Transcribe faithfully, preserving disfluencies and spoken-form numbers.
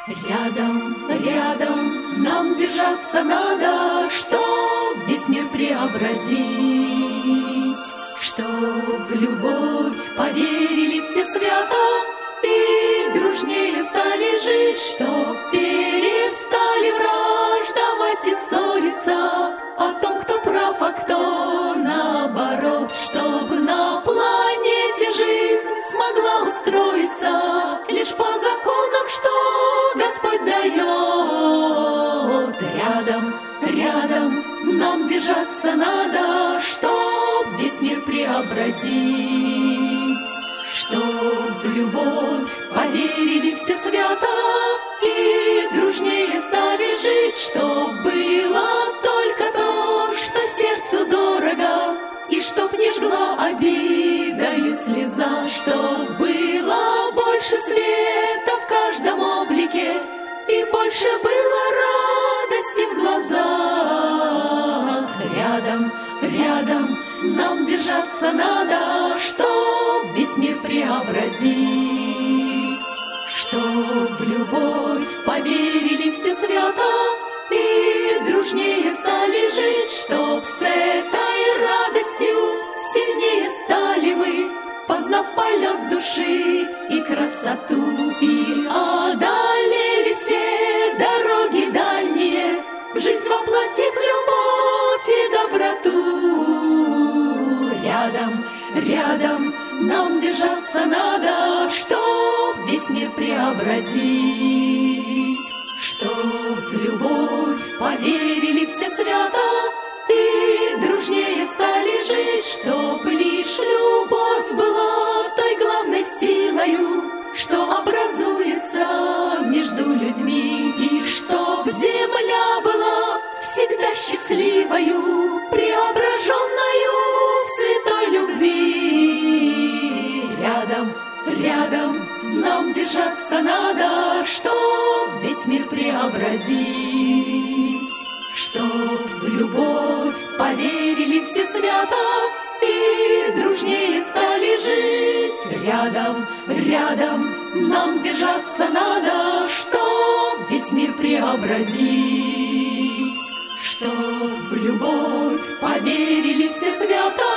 Рядом, рядом нам держаться надо, чтоб весь мир преобразить, чтоб в любовь поверили все свято и дружнее стали жить, чтоб перестали враждовать и ссориться о том, кто прав, а кто наоборот, чтоб на планете жизнь смогла устроиться лишь по законам, что Господь дает. Рядом, рядом нам держаться надо, чтоб весь мир преобразить, чтоб в любовь поверили все свято и дружнее стали жить, чтоб было только то, что сердцу дорого, и чтоб не жгла обидою слеза, чтоб было больше света в каждом облике и больше было радости в глазах. Рядом, рядом нам держаться надо, чтоб весь мир преобразить, чтоб в любовь поверили все свято и дружнее стали жить, чтоб с этой радостью сильнее стали мы, познав полет души и красоту, и одолели все дороги дальние, в жизнь воплотив любовь и доброту. Рядом, рядом нам держаться надо, чтоб весь мир преобразить, чтоб в любовь поверили все свято и дружнее стали жить, чтоб лишь любовь была той главной силою, что образуется между людьми, и чтоб земля была всегда счастливою, преображенною в святой любви. Рядом, рядом нам держаться надо, чтоб весь мир преобразить, чтоб в любовь поверили все свято и дружнее стали жить. Рядом, рядом нам держаться надо, чтоб весь мир преобразить, чтоб в любовь поверили все свято